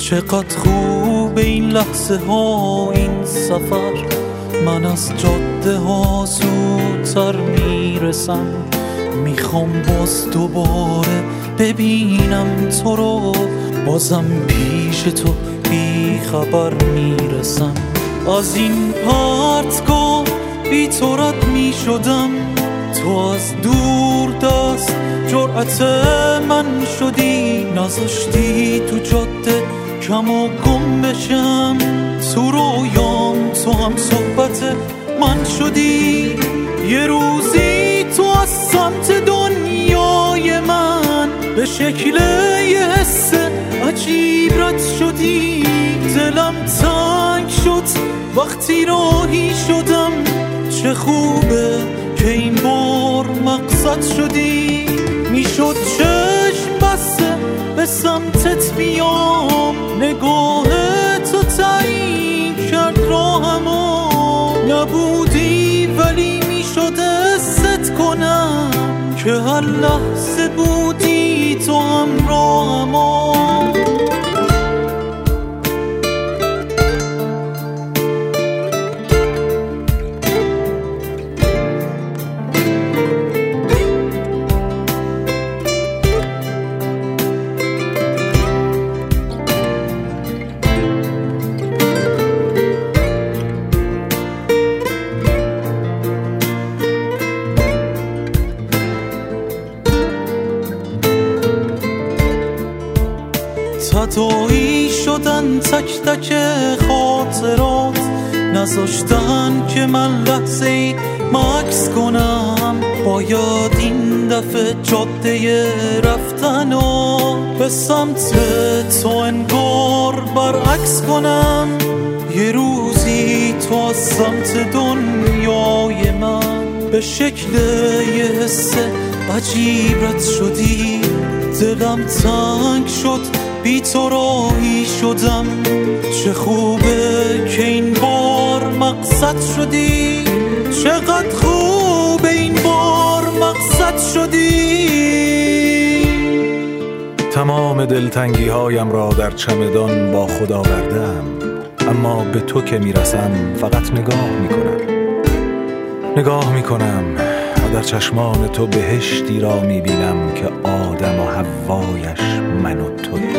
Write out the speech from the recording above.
چقدر خوب این لحظه ها، این سفر. من از جاده ها زودتر میرسم، میخوام باز دوباره ببینم تو رو، بازم پیش تو بی خبر میرسم. از این پرتگاه بی تو رد میشدم، تو از دور دست جرأت من شدی، نذاشتی تو جاده کم و گم بشم، تو رویام تو هم صحبت من شدی. یه روزی تو از سمت دنیای من به شکل یه حس عجیب رد شدی، دلم تنگ شد وقتی راهی شدم، چه خوبه که این بار مقصد شدی. میشد چشم بسته به سمتت بیام، نگاه تو تعیین کرد راهمو، نبودی ولی میشد حست کنم که هر لحظه بودی تو همراهمو. تداعی شدن تک تک خاطرات، نذاشتن که من لحظه ای مکث کنم. باید این دفعه جاده رفتن و به سمت تو انگار برعکس کنم. یه روزی تو از سمت دنیای من به شکل یه حس عجیب رد شدی، دلم تنگ شد بی تو راهی شدم، چه خوبه که این بار مقصد شدی، چقدر خوبه این بار مقصد شدی. تمام دلتنگی هایم را در چمدان با خود آوردم، اما به تو که میرسم فقط نگاه میکنم و در چشمان تو بهشتی را میبینم که آدم و حوایش من و تو.